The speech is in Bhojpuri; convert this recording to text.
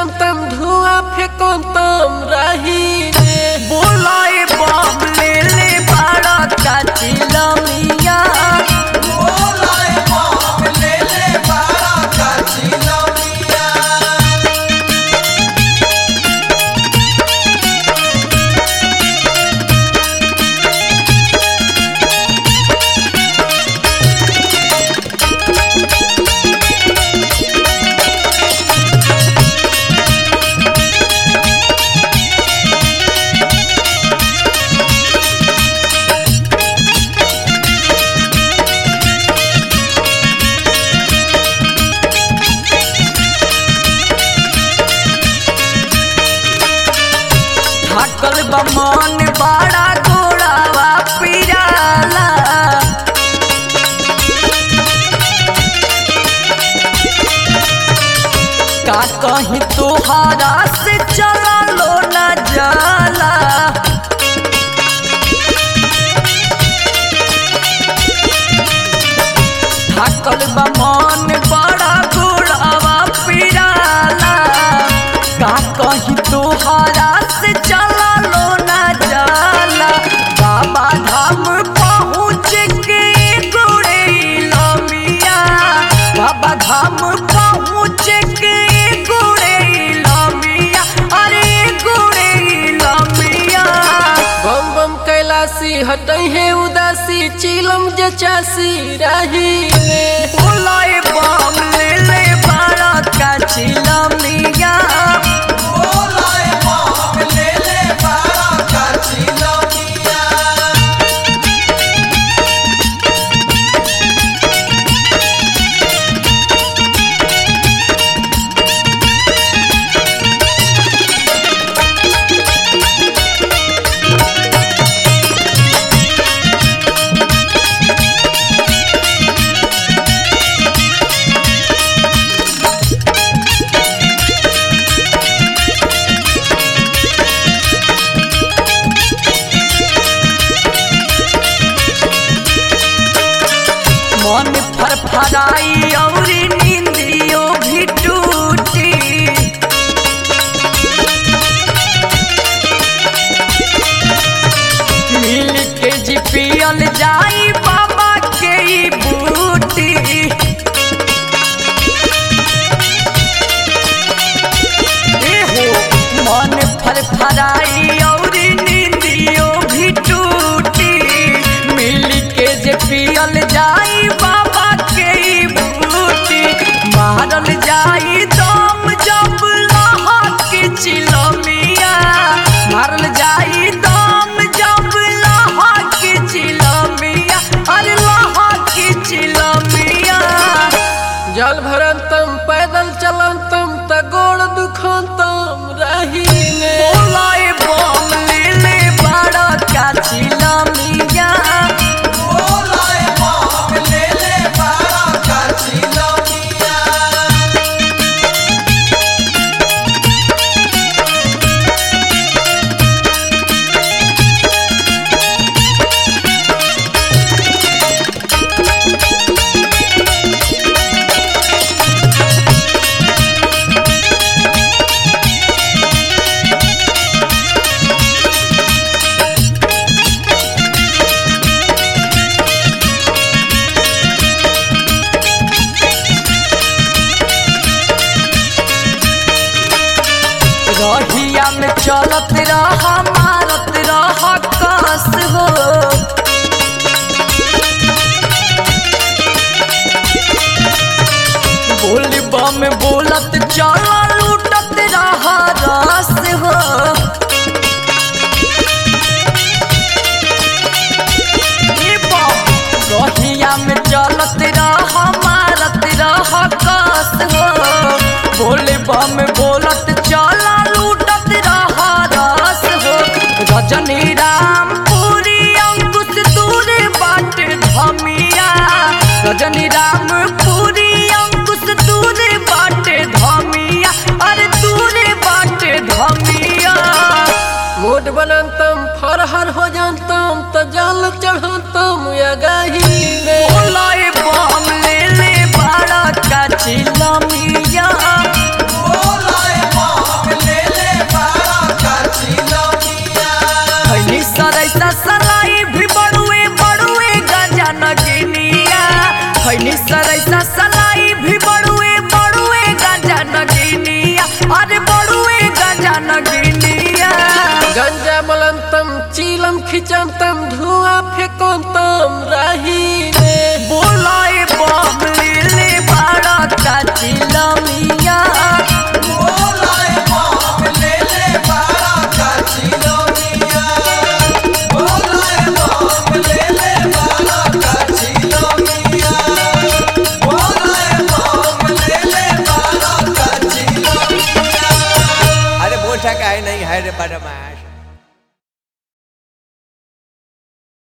चलतम धुआं फेंकतम रही रे। बोलाए बम ले ले बड़ा काचिला मिया। बोलाए बम ले ले बड़ा काचिला मिया। थाकल बा मन बड़ा गोड़ावा पिराला। का कहीं तोहारा से चला लो न जाला। थाकल बा मन बड़ा गोड़ावा पिराला। का कहीं तोहारा से चला लो न जाला। बाबा धाम पहुँच के गोड़े लमिया। बाबा धाम पहुँच के गोड़े लमिया। अरे गोड़े लमिया। बम बम कैलाशी हटई है उदासी चिलम जचासी रही रे। बोलाए बम ले ले बड़ा काचिला मिया। बोलाए बम ले ले बड़ा काचिला मिया। मन फरफराई और नींदियों भी टूटी। मिल के जी पियल जाई बाबा के ई बूटी। एहो मन फरफराई और नींदियों भी टूटी। मिल के जे पियल जाई बाबा के ई बूटी। मारल जाई दम जब लहा के चिलमिया। मारल जाई दम जब लहा के चिलमिया। अरे लहा के चिलमिया। जल भरतम पैदल चलतम त गोड़ दुखतम रही रे। बोलाए बम ले ले बड़ा काचिला मिया। बोलाए बम ले ले बड़ा काचिला मिया। रहिया में चलत रह मारत रह कस हो। बोल बम बोलत चला लूटत रह रस हो। ए बाप, रहिया में चलत रह मारत रह कस हो। बोले बम बोलत चला लूटत रह रस हो। रजनी राम पूरी अंकुश दूर बाट धमिया। रजनी राम पूरी अंकुश दूर बाट धमिया। अरे दूर बाट धमिया। मोट बनतम फरहर हो जानतम त जल चढ़तम अगही रे। बोलाए बम ले ले बड़ा काचिला मिया। बोलाए बम उठा के है नहीं है रे बदमाश।